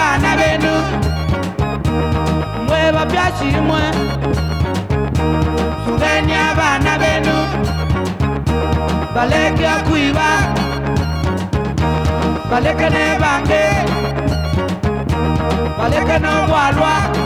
abana benu mwe babyashimwe sugeni abana benu baleke kwiba baleke ne bange baleke no walwa